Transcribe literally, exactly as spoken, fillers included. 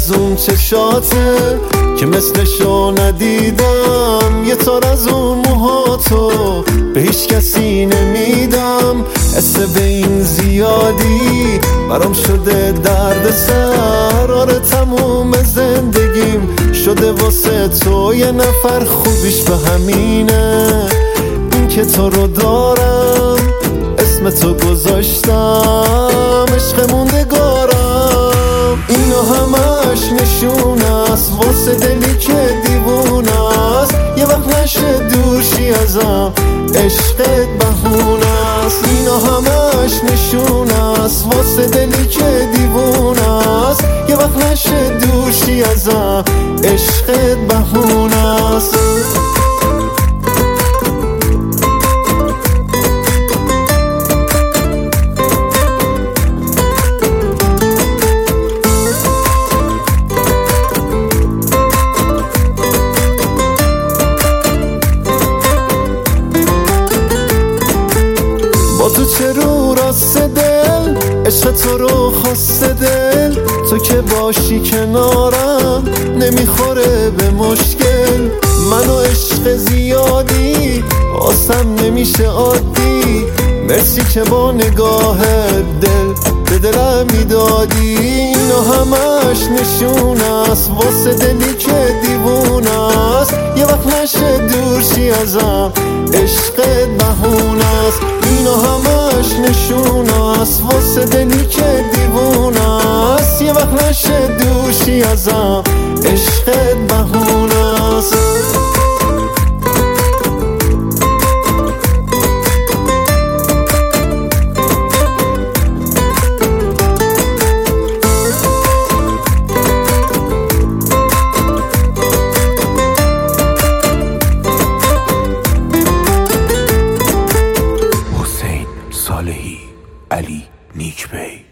از اون چشاته که مثلشو ندیدم، یه تار از اون موهاتو به هیچ کسی نمیدم. حس به این زیادی برام شده درد سر، آره تموم زندگیم شده واسه تو یه نفر، خوبیش به همینه این که تو رو دارم، اسم تو گذاشتم عشق موندگارم. اینو همش نشونه است واسه دلی که دیوونه است، یه وقت نشه دورشی ازم عشقت بهونه است. اینو همش نشونه است واسه دلی که دیوونه است، یه وقت نشه دورشی ازم عشقت بهونه است. با تو چه رو راست دل، عشق تو رو خواست دل، تو که باشی کنارم نمیخوره به مشکل. من و عشق زیادی واسم نمیشه عادی، مرسی که با نگاه دل به دلم میدادی. اینو همش نشونه است واسه دلی که دیوونه است، یه وقت نشه دورشی ازم عشقت بهونه است. اینو همش نشونه است واسه دلی که دیوونه است، یه وقت نشه دورشی ازم عشقت بهونه است. صالحی علی نیک بی